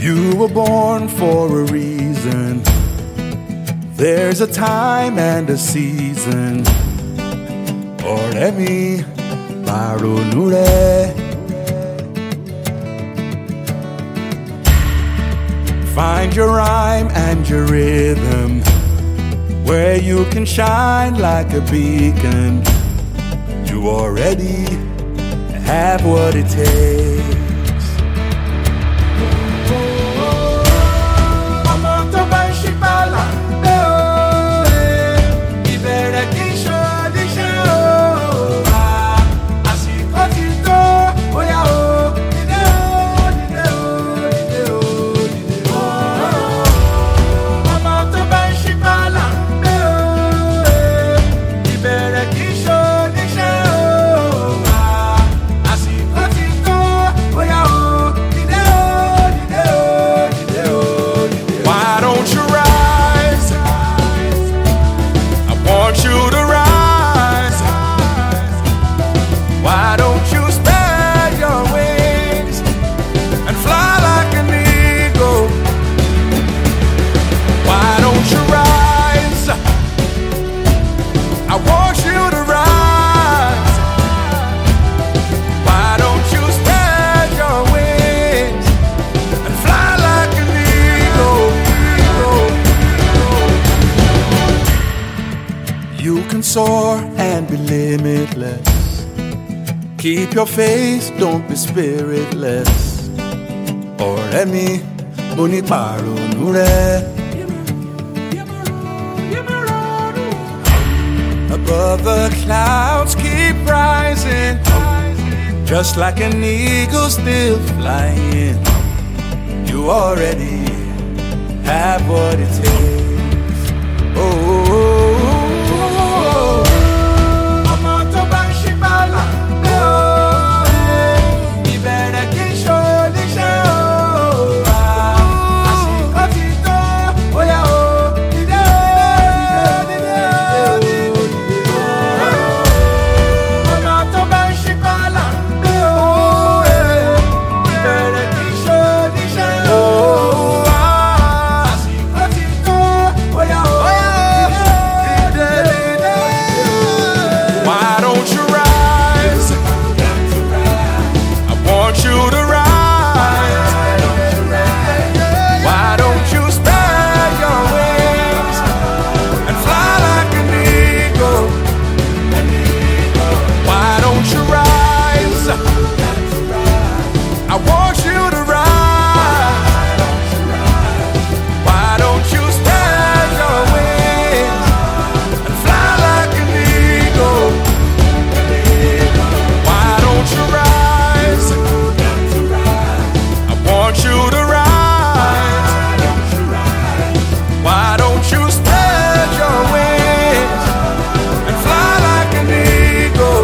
You were born for a reason. There's a time and a season. Ọ̀rẹ́ mi, máa ronú rẹ̀. Find your rhyme and your rhythm, where you can shine like a beacon. You already have what it takes. Ọmọ tó bá ń ṣí bàlá, ìbẹ̀rẹ̀ kì í ṣòdíṣẹ́ o. Àsìkò ti tó, bóyá o. Dìde o, dìde o, dìde o, dìde o. Ọmọ tó bá ń ṣí bàlá, ìbẹ̀rẹ̀ kì í ṣòdíṣẹ́ o. Àsìkò ti tó, bóyá o. Dìde o, dìde o, dìde o, dìde o. Why don't you rise? I want you to rise. Why don't you spread your wings and fly like an eagle? Why don't you rise? I want you to rise. Why don't you spread your wings and fly like an eagle? You can soar and be limitless. Keep your faith, don't be spiritless. Ọ̀rẹ́ mi, mo ní pàrònú rẹ̀. Above the clouds, keep rising, just like an eagle still flying. You already have what it takes. Ọmọ tó bá ń ṣí bàlá, ìbẹ̀rẹ̀ kì í ṣòdíṣẹ́ o. Àsìkò ti tó, bóyá o. Dìde o, dìde o, dìde o, dìde o. Ọmọ tó bá ń ṣí bàlá, ìbẹ̀rẹ̀ kì í ṣòdíṣẹ́ o. Àsìkò ti tó, bóyá o. Dìde, dìde, dìde. Why don't you rise? I want you to rise. Why don't you spread your wings and fly like an eagle? Why don't you rise? I want you to rise. Why don't you spread your wings and fly like an eagle? Why don't you rise? I want you to rise. Why don't you spread your wings and fly like an eagle?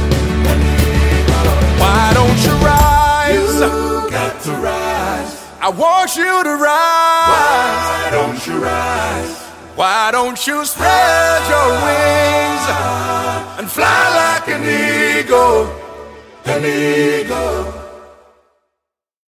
Why don't you rise? Got to rise. I want you to rise. Why don't you rise? Why don't you spread your wings and fly like an eagle? An eagle.